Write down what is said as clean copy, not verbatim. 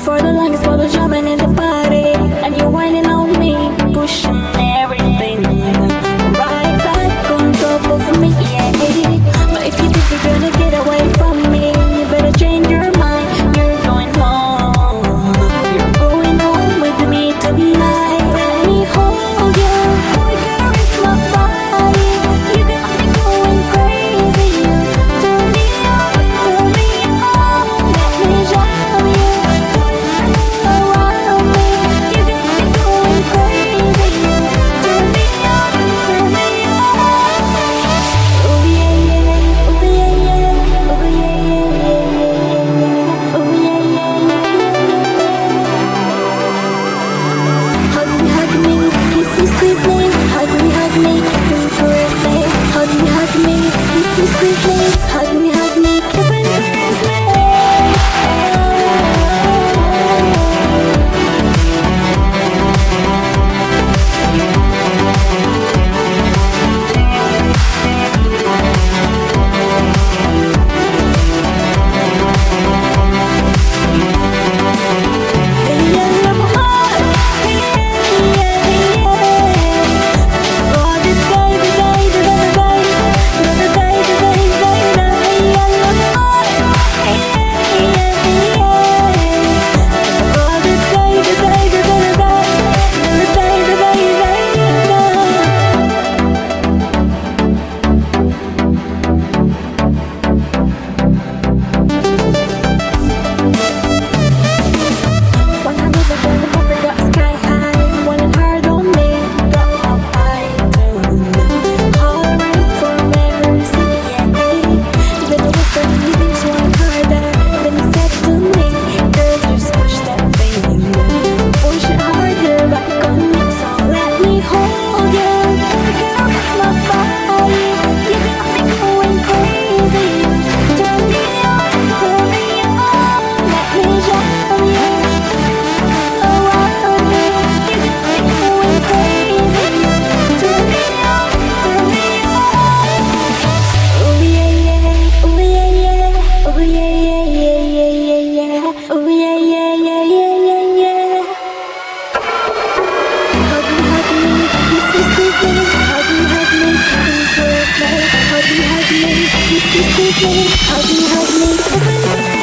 for the longest while we're jumping in the party. And you're whining on me, pushing everything right back on top of me, yeah. But if you think you're gonna get away from me, you better change your mind. You're going home. You're going home with me tonight. Let me hold you. Boy, caress my body. You got me going crazy. You turn me on, turn me on. Let me show you. Around me, you got me going crazy. You turn me on, turn me on. Oh yeah, yeah, oh yeah, yeah, oh yeah, yeah, oh yeah, yeah, yeah. Hug me, kiss me, squeeze me. Hug me, kiss and caress me. Hug me, kiss me, squeeze me. Hug me, kiss and caress me. Hug me, kiss me,